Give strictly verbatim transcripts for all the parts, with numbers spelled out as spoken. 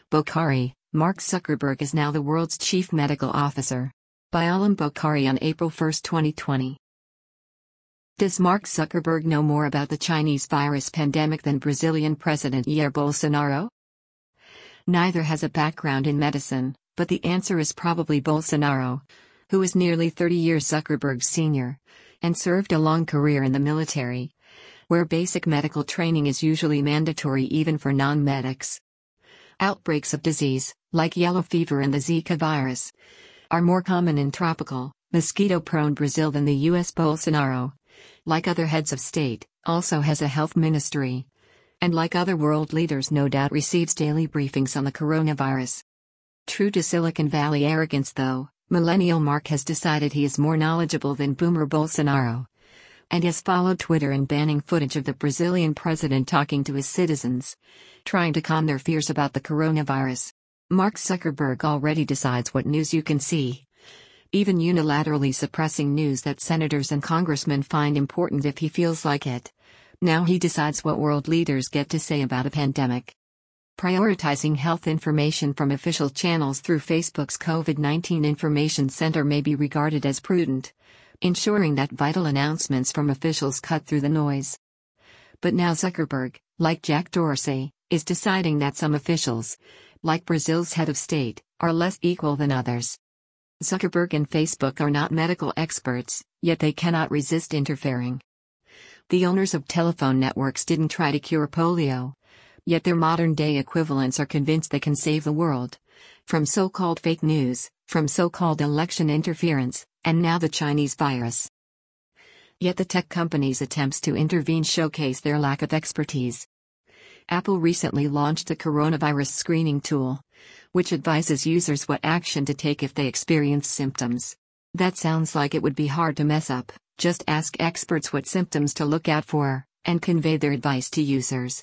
Bokhari, Mark Zuckerberg is now the world's chief medical officer. By Alam Bokhari on April first, twenty twenty. Does Mark Zuckerberg know more about the Chinese virus pandemic than Brazilian President Jair Bolsonaro? Neither has a background in medicine, but the answer is probably Bolsonaro, who is nearly thirty years Zuckerberg's senior, and served a long career in the military, where basic medical training is usually mandatory even for non-medics. Outbreaks of disease, like yellow fever and the Zika virus, are more common in tropical, mosquito-prone Brazil than the U S Bolsonaro, like other heads of state, also has a health ministry, and like other world leaders no doubt receives daily briefings on the coronavirus. True to Silicon Valley arrogance though, millennial Mark has decided he is more knowledgeable than boomer Bolsonaro, and has followed Twitter in banning footage of the Brazilian president talking to his citizens, trying to calm their fears about the coronavirus. Mark Zuckerberg already decides what news you can see, even unilaterally suppressing news that senators and congressmen find important if he feels like it. Now he decides what world leaders get to say about a pandemic. Prioritizing health information from official channels through Facebook's COVID nineteen Information Center may be regarded as prudent, ensuring that vital announcements from officials cut through the noise. But now Zuckerberg, like Jack Dorsey, is deciding that some officials, like Brazil's head of state, are less equal than others. Zuckerberg and Facebook are not medical experts, yet they cannot resist interfering. The owners of telephone networks didn't try to cure polio, yet their modern-day equivalents are convinced they can save the world. From so-called fake news, from so-called election interference, and now the Chinese virus. Yet the tech companies' attempts to intervene showcase their lack of expertise. Apple recently launched a coronavirus screening tool, which advises users what action to take if they experience symptoms. That sounds like it would be hard to mess up. Just ask experts what symptoms to look out for, and convey their advice to users.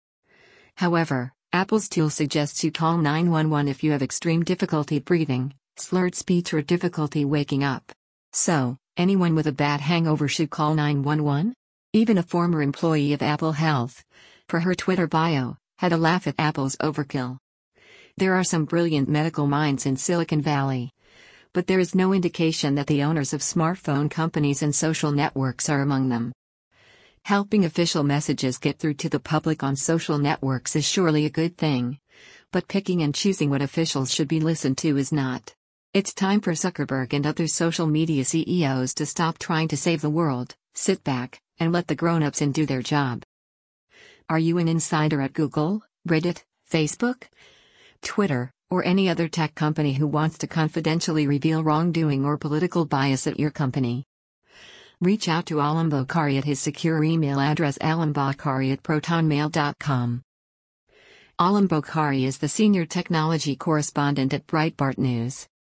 However, Apple's tool suggests you call nine one one if you have extreme difficulty breathing, slurred speech or difficulty waking up. So, anyone with a bad hangover should call nine one one? Even a former employee of Apple Health, for her Twitter bio, had a laugh at Apple's overkill. There are some brilliant medical minds in Silicon Valley, but there is no indication that the owners of smartphone companies and social networks are among them. Helping official messages get through to the public on social networks is surely a good thing, but picking and choosing what officials should be listened to is not. It's time for Zuckerberg and other social media C E Os to stop trying to save the world, sit back, and let the grown-ups in do their job. Are you an insider at Google, Reddit, Facebook, Twitter, or any other tech company who wants to confidentially reveal wrongdoing or political bias at your company? Reach out to Alam Bokhari at his secure email address alambokhari at protonmail dot com. Alam Bokhari is the senior technology correspondent at Breitbart News.